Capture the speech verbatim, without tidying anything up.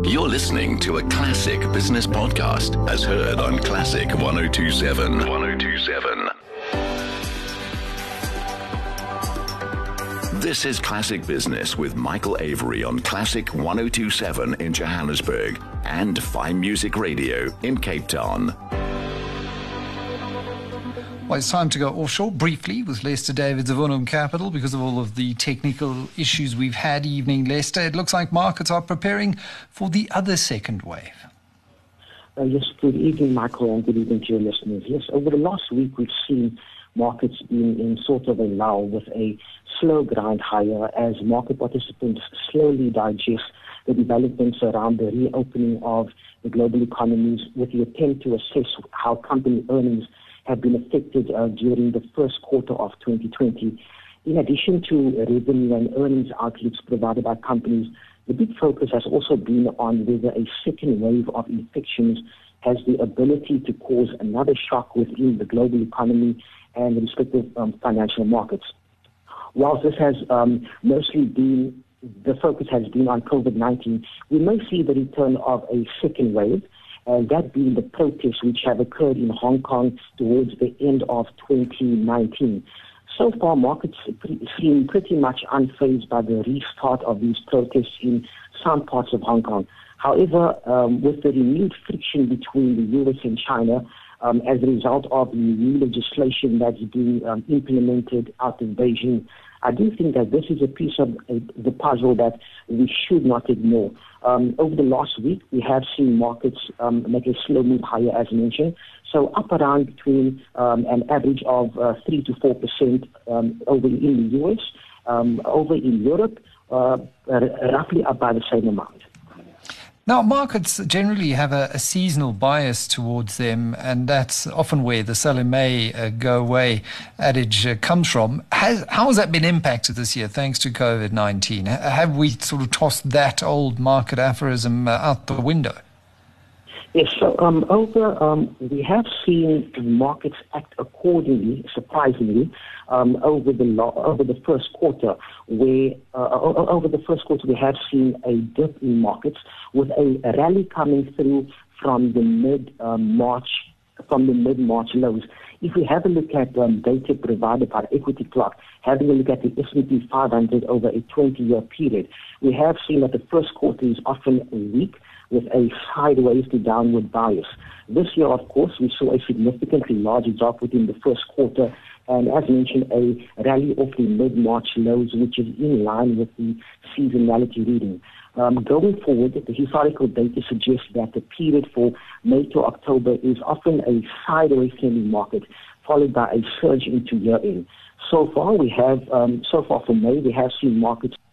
You're listening to a classic business podcast as heard on Classic one oh two point seven. one oh two point seven. This is Classic Business with Michael Avery on Classic one oh two point seven in Johannesburg and Fine Music Radio in Cape Town. Well, it's time to go offshore briefly with Lester Davids of Unum Capital because of all of the technical issues we've had. Evening, Lester. It looks like markets are preparing for the other second wave. Uh, yes, good evening, Michael, and good evening to your listeners. Yes, over the last week we've seen markets being in sort of a lull with a slow grind higher as market participants slowly digest the developments around the reopening of the global economies with the attempt to assess how company earnings have been affected uh, during the first quarter of twenty twenty. In addition to revenue and earnings outlooks provided by companies, the big focus has also been on whether a second wave of infections has the ability to cause another shock within the global economy and the respective um, financial markets. Whilst this has um, mostly been, the focus has been on COVID nineteen, we may see the return of a second wave, and that being the protests which have occurred in Hong Kong towards the end of twenty nineteen. So far, markets seem pretty much unfazed by the restart of these protests in some parts of Hong Kong. However, um, with the renewed friction between the U S and China, um, as a result of the new legislation that's being um, implemented out of Beijing, I do think that this is a piece of uh, the puzzle that we should not ignore. Um, over the last week, we have seen markets um, make a slow move higher, as mentioned. So up around between um, an average of uh, three to four percent um, over in the U S, um, over in Europe, uh, roughly up by the same amount. Now, markets generally have a, a seasonal bias towards them, and that's often where the sell in May, uh, go away adage uh, comes from. Has, how has that been impacted this year thanks to COVID nineteen? Have we sort of tossed that old market aphorism uh, out the window? Yes, so um, over um, we have seen markets act accordingly, surprisingly, um, over the lo- over the first quarter. Where uh, over the first quarter we have seen a dip in markets with a rally coming through from the mid um, March from the mid March lows. If we have a look at um, data provided by Equity Clock, having a look at the S and P five hundred over a twenty-year period, we have seen that the first quarter is often weak, with a sideways to downward bias. This year, of course, we saw a significantly larger drop within the first quarter, and as mentioned, a rally off the mid-March lows, which is in line with the seasonality reading. Um, going forward, the historical data suggests that the period for May to October is often a sideways trending market, followed by a surge into year-end. So far, we have, um, so far for May, we have seen markets